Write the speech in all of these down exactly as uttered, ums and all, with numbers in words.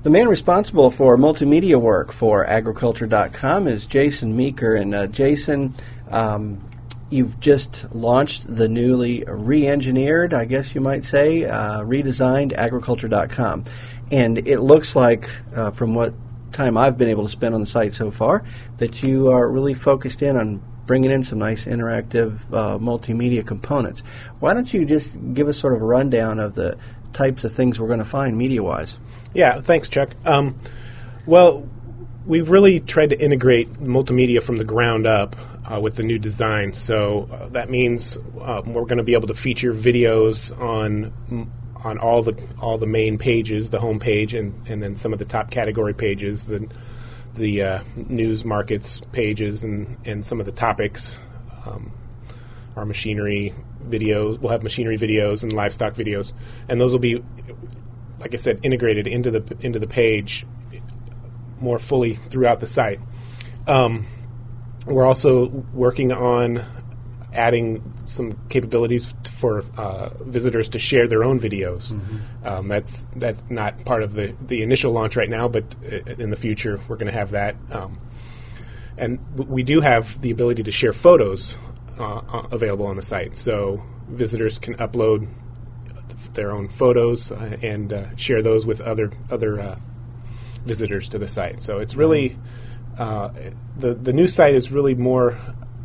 The man responsible for multimedia work for agriculture dot com is Jason Meeker. And uh, Jason, um, you've just launched the newly re-engineered, I guess you might say, uh, redesigned agriculture dot com. And it looks like, uh, from what time I've been able to spend on the site so far, that you are really focused in on bringing in some nice interactive uh, multimedia components. Why don't you just give us sort of a rundown of the types of things we're going to find media-wise? Yeah, thanks, Chuck. Um, well, we've really tried to integrate multimedia from the ground up uh, with the new design. So uh, that means uh, we're going to be able to feature videos on on all the all the main pages, the home page, and, and then some of the top category pages, the the uh, news markets pages, and, and some of the topics. Um, our machinery videos, we'll have machinery videos and livestock videos, and those will be, like I said, integrated into the into the page more fully throughout the site. Um, we're also working on adding some capabilities for uh, visitors to share their own videos. Mm-hmm. Um, that's that's not part of the, the initial launch right now, but in the future we're going to have that. Um, and we do have the ability to share photos uh, available on the site, so visitors can upload their own photos uh, and uh, share those with other other uh, visitors to the site. So it's really uh, the the new site is really more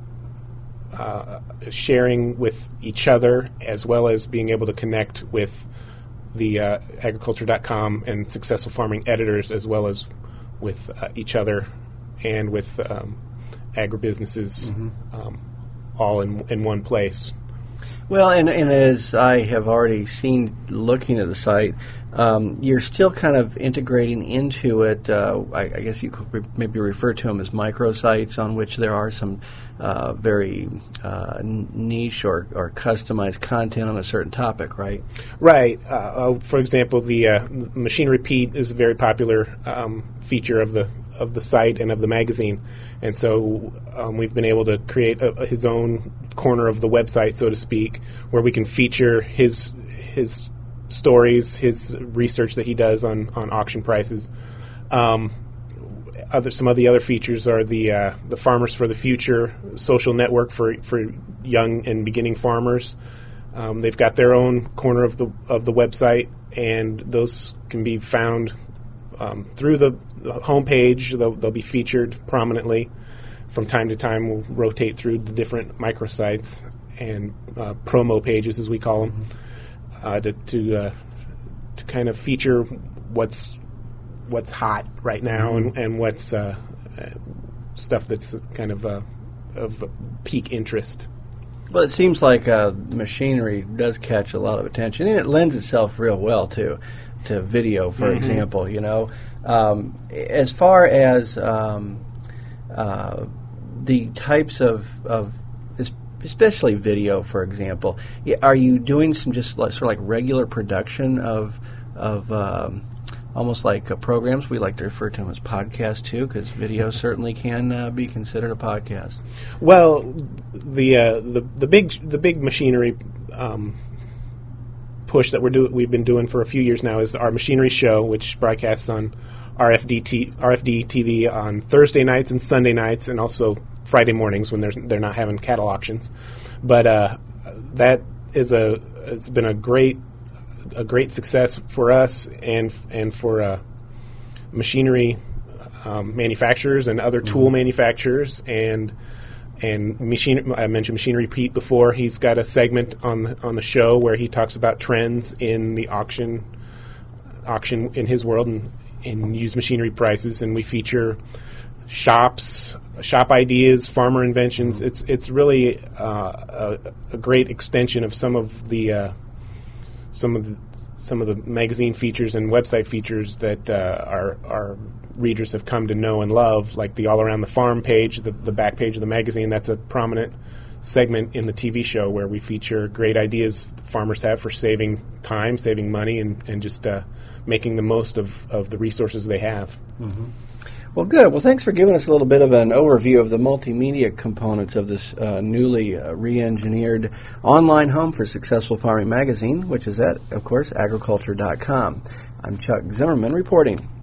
uh, sharing with each other, as well as being able to connect with the uh, agriculture dot com and Successful Farming editors, as well as with uh, each other and with um, agribusinesses, mm-hmm. um, all in in one place. Well, and, and as I have already seen looking at the site, um, you're still kind of integrating into it, uh, I, I guess you could re- maybe refer to them as microsites, on which there are some uh, very uh, niche or, or customized content on a certain topic, right? Right. Uh, uh, for example, the uh, Machine Repeat is a very popular um, feature of the of the site and of the magazine. And so um, we've been able to create a, his own corner of the website, so to speak, where we can feature his his stories, his research that he does on, on auction prices. Um, other some of the other features are the uh, the Farmers for the Future social network for for young and beginning farmers. Um, they've got their own corner of the of the website, and those can be found um, through the the homepage. They'll, they'll be featured prominently. From time to time, we'll rotate through the different microsites and uh, promo pages, as we call them, uh, to to, uh, to kind of feature what's what's hot right now, mm-hmm. and, and what's uh, uh, stuff that's kind of uh, of peak interest. Well, it seems like uh, machinery does catch a lot of attention, and it lends itself real well to to video, for mm-hmm. example. You know, um, as far as um, uh, the types of, of, especially video, for example, are you doing some just like, sort of like regular production of of um, almost like uh, programs? We like to refer to them as podcasts too, because video certainly can uh, be considered a podcast. Well, the uh, the the big the big machinery um, push that we're do we've been doing for a few years now is our Machinery Show, which broadcasts on R F D T, R F D T V on Thursday nights and Sunday nights, and also Friday mornings when they're they're not having cattle auctions. But uh, that is a it's been a great a great success for us and and for uh, machinery um, manufacturers and other tool mm-hmm. manufacturers, and and machine. I mentioned Machinery Pete before. He's got a segment on on the show where he talks about trends in the auction auction in his world and in used machinery prices, and we feature shops, shop ideas, farmer inventions. Mm-hmm. It's it's really uh, a, a great extension of some of the uh, some of the some of the magazine features and website features that uh, our our readers have come to know and love, like the All Around the Farm page, the the back page of the magazine. That's a prominent segment in the T V show where we feature great ideas farmers have for saving time, saving money, and and just uh, making the most of, of the resources they have. Mm-hmm. Well, good. Well, thanks for giving us a little bit of an overview of the multimedia components of this uh, newly uh, re-engineered online home for Successful Farming magazine, which is at, of course, agriculture dot com. I'm Chuck Zimmerman reporting.